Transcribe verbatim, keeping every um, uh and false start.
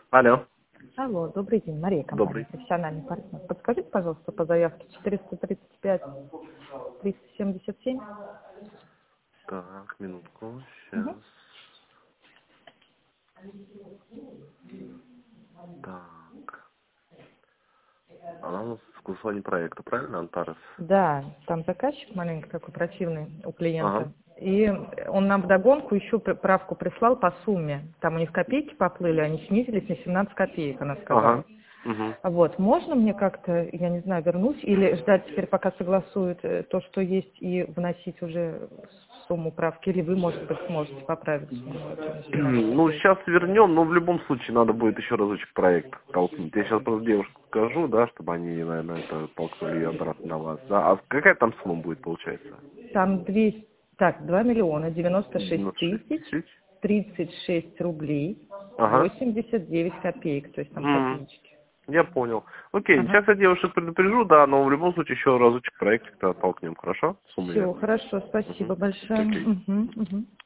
Алло. Алло, добрый день, Мария, компания Добрый. «Профессиональный партнер». Подскажите, пожалуйста, по заявке четыреста тридцать пять триста семьдесят семь. Так, минутку. Сейчас. Угу. Так. Она у нас в согласовании проекта, правильно, Антарес? Да, там заказчик маленький такой противный у Ага. клиента. И он нам вдогонку еще п- правку прислал по сумме. Там у них копейки поплыли, они снизились на семнадцать копеек, она сказала. Ага. Угу. Вот, можно мне как-то, я не знаю, вернуть или ждать теперь, пока согласуют э, то, что есть, и вносить уже сумму правки, или вы, может быть, сможете поправить сумму эту на семнадцать Ну, копеек? сейчас вернем, но в любом случае надо будет еще разочек проект толкнуть. Я сейчас просто девушке скажу, да, чтобы они, наверное, это толкнули ее обратно на вас. Да. А какая там сумма будет, получается? Там двести, так, два миллиона девяносто шесть девяносто шесть тысяч тысяч. тридцать шесть рублей Ага. восемьдесят девять копеек, то есть там М, копеечки. Я понял. Окей, Ага. сейчас я девушек предупрежу, да, но в любом случае еще разочек проектик-то толкнем, хорошо? Сумму Все, вернем. хорошо, Угу. спасибо большое. Окей. Мгм, мгм.